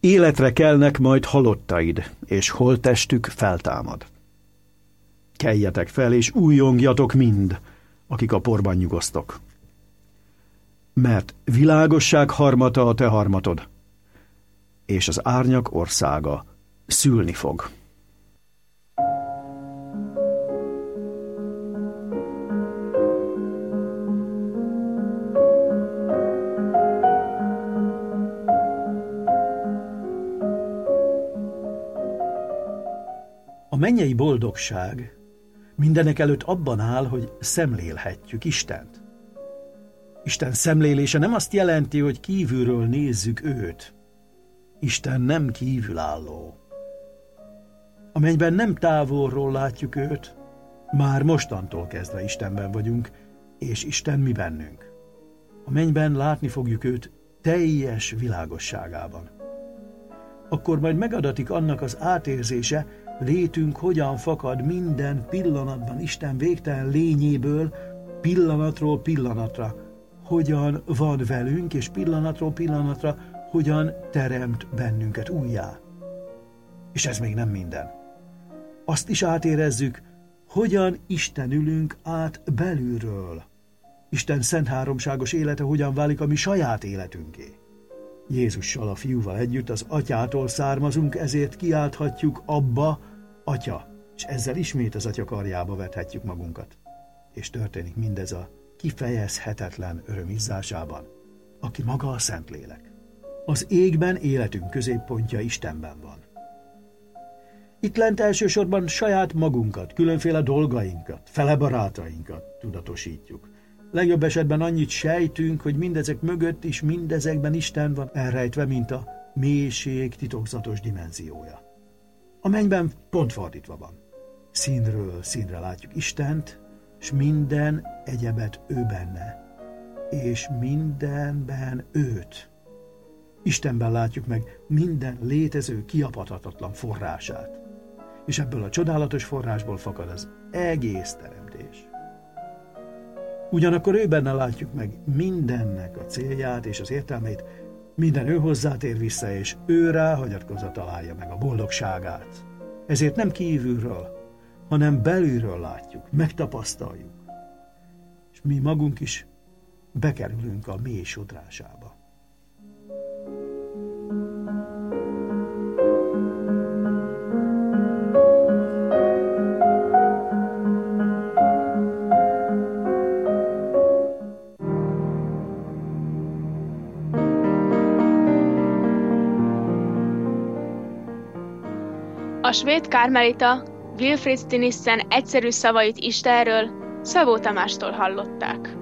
életre kelnek majd halottaid, és holttestük feltámad. Keljetek fel, és újjongjatok mind, akik a porban nyugosztok. Mert világosság harmata a te harmatod, és az árnyak országa szülni fog. A mennyei boldogság mindenek előtt abban áll, hogy szemlélhetjük Istent. Isten szemlélése nem azt jelenti, hogy kívülről nézzük őt. Isten nem kívülálló. A mennyben nem távolról látjuk őt, már mostantól kezdve Istenben vagyunk, és Isten mi bennünk. A mennyben látni fogjuk őt teljes világosságában. Akkor majd megadatik annak az átérzése, létünk hogyan fakad minden pillanatban Isten végtelen lényéből, pillanatról pillanatra, hogyan van velünk, és pillanatról pillanatra hogyan teremt bennünket újjá. És ez még nem minden. Azt is átérezzük, hogyan Istenülünk át belülről. Isten szent háromságos élete hogyan válik a mi saját életünké. Jézussal, a Fiúval együtt az Atyától származunk, ezért kiálthatjuk Abba, Atya, és ezzel ismét az Atya karjába vethetjük magunkat. És történik mindez a kifejezhetetlen öröm izzásában, aki maga a Szentlélek. Az égben életünk középpontja Istenben van. Itt lent elsősorban saját magunkat, különféle dolgainkat, felebarátainkat tudatosítjuk. Legjobb esetben annyit sejtünk, hogy mindezek mögött is mindezekben Isten van elrejtve, mint a mélység titokzatos dimenziója. A mennyben pont fordítva van. Színről színre látjuk Istent, és minden egyebet ő benne, és mindenben őt. Istenben látjuk meg minden létező, kiapadhatatlan forrását, és ebből a csodálatos forrásból fakad az egész teremtés. Ugyanakkor ő benne látjuk meg mindennek a célját és az értelmét, minden ő hozzátér vissza, és ő rá hagyatkozva találja meg a boldogságát. Ezért nem kívülről, hanem belülről látjuk, megtapasztaljuk, és mi magunk is bekerülünk a mély sodrásába. A svéd kármelita Wilfrid Stinissen egyszerű szavait Istenről Szabó Tamástól hallották.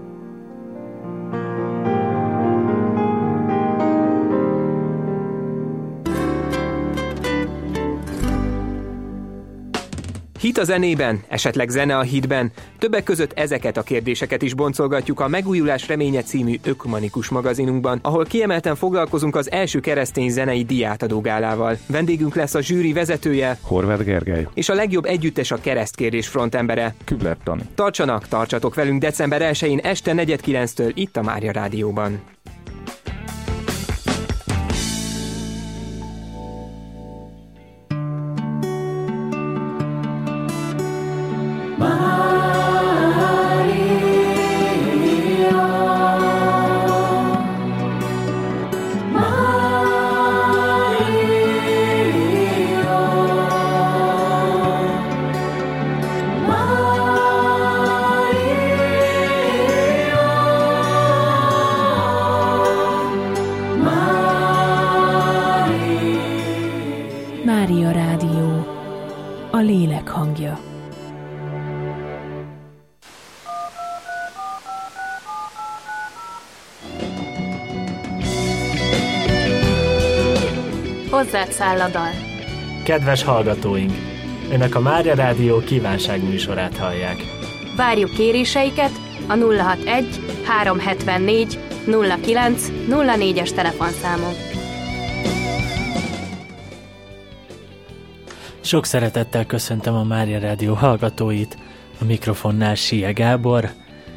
Hit a zenében, esetleg zene a hitben. Többek között ezeket a kérdéseket is boncolgatjuk a Megújulás reménye című ökumenikus magazinunkban, ahol kiemelten foglalkozunk az első keresztény zenei díjátadó gálával. Vendégünk lesz a zsűri vezetője, Horváth Gergely, és a legjobb együttes a keresztkérdés frontembere, Kübler Tani. Tartsatok velünk december 1-én este 4:09-től itt a Mária Rádióban. Mária Rádió, a lélek hangja. Hozzád száll a dal. Kedves hallgatóink! Önök a Mária Rádió kívánságműsorát hallják. Várjuk kéréseiket a 061 374 09 04-es telefonszámon. Sok szeretettel köszöntöm a Mária Rádió hallgatóit, a mikrofonnál Sie Gábor,